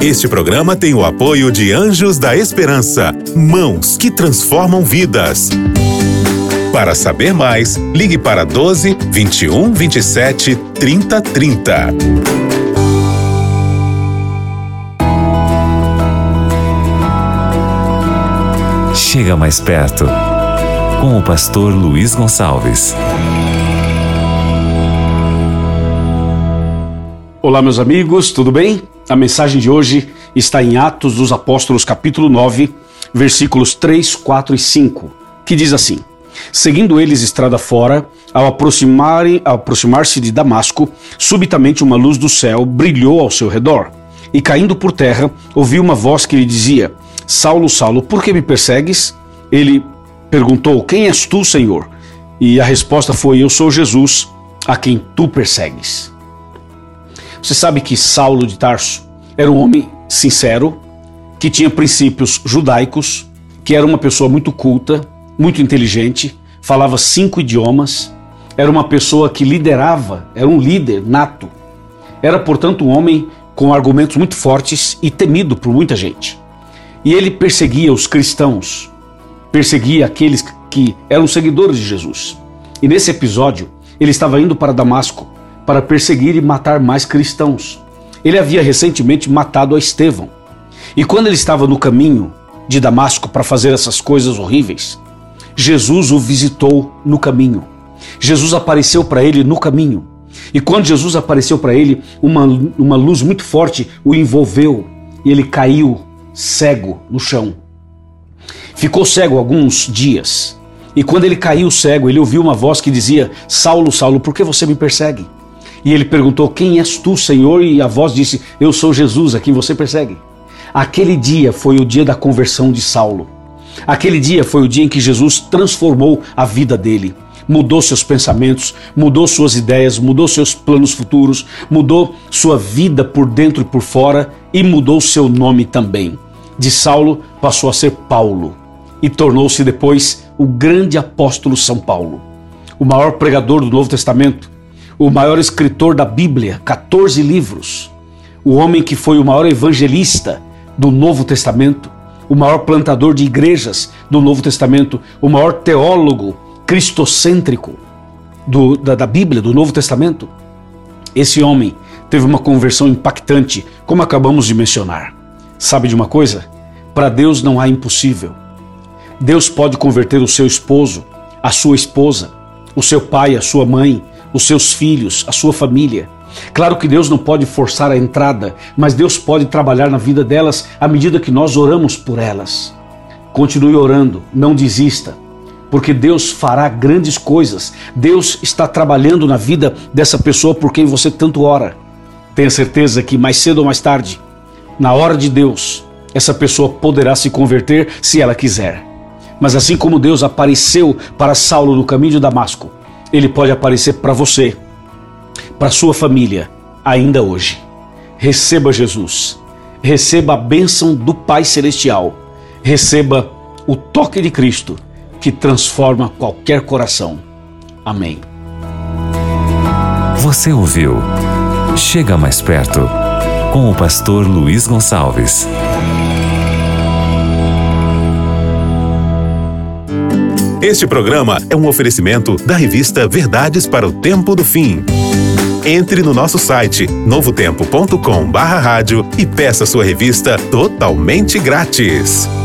Este programa tem o apoio de Anjos da Esperança, mãos que transformam vidas. Para saber mais, ligue para 12 21 27 30 30. Chega mais perto, com o pastor Luiz Gonçalves. Olá, meus amigos, tudo bem? A mensagem de hoje está em Atos dos Apóstolos, capítulo 9, versículos 3, 4 e 5, que diz assim: Seguindo eles estrada fora, ao aproximar-se de Damasco, subitamente uma luz do céu brilhou ao seu redor, e caindo por terra, ouviu uma voz que lhe dizia: Saulo, Saulo, por que me persegues? Ele perguntou: Quem és tu, Senhor? E a resposta foi: Eu sou Jesus, a quem tu persegues. Você sabe que Saulo de Tarso era um homem sincero, que tinha princípios judaicos, que era uma pessoa muito culta, muito inteligente, falava 5 idiomas, era uma pessoa que liderava, era um líder nato. Era, portanto, um homem com argumentos muito fortes e temido por muita gente. E ele perseguia os cristãos, perseguia aqueles que eram seguidores de Jesus. E nesse episódio, ele estava indo para Damasco para perseguir e matar mais cristãos. Ele havia recentemente matado a Estevão. E quando ele estava no caminho de Damasco para fazer essas coisas horríveis, Jesus o visitou no caminho. Jesus apareceu para ele no caminho. E quando Jesus apareceu para ele, uma luz muito forte o envolveu e ele caiu cego no chão. Ficou cego alguns dias. E quando ele caiu cego, ele ouviu uma voz que dizia: Saulo, Saulo, por que você me persegue? E ele perguntou: Quem és tu, Senhor? E a voz disse: Eu sou Jesus, a quem você persegue. Aquele dia foi o dia da conversão de Saulo. Aquele dia foi o dia em que Jesus transformou a vida dele. Mudou seus pensamentos, mudou suas ideias, mudou seus planos futuros, mudou sua vida por dentro e por fora e mudou seu nome também. De Saulo passou a ser Paulo e tornou-se depois o grande apóstolo São Paulo, o maior pregador do Novo Testamento, o maior escritor da Bíblia, 14 livros, o homem que foi o maior evangelista do Novo Testamento, o maior plantador de igrejas do Novo Testamento, o maior teólogo cristocêntrico da Bíblia, do Novo Testamento. Esse homem teve uma conversão impactante, como acabamos de mencionar. Sabe de uma coisa? Para Deus não há impossível. Deus pode converter o seu esposo, a sua esposa, o seu pai, a sua mãe, os seus filhos, a sua família. Claro que Deus não pode forçar a entrada, mas Deus pode trabalhar na vida delas à medida que nós oramos por elas. Continue orando, não desista, porque Deus fará grandes coisas. Deus está trabalhando na vida dessa pessoa por quem você tanto ora. Tenha certeza que mais cedo ou mais tarde, na hora de Deus, essa pessoa poderá se converter se ela quiser. Mas assim como Deus apareceu para Saulo no caminho de Damasco, Ele pode aparecer para você, para sua família, ainda hoje. Receba Jesus, receba a bênção do Pai Celestial, receba o toque de Cristo que transforma qualquer coração. Amém. Você ouviu Chega Mais Perto, com o pastor Luiz Gonçalves. Este programa é um oferecimento da revista Verdades para o Tempo do Fim. Entre no nosso site novotempo.com/rádio e peça sua revista totalmente grátis.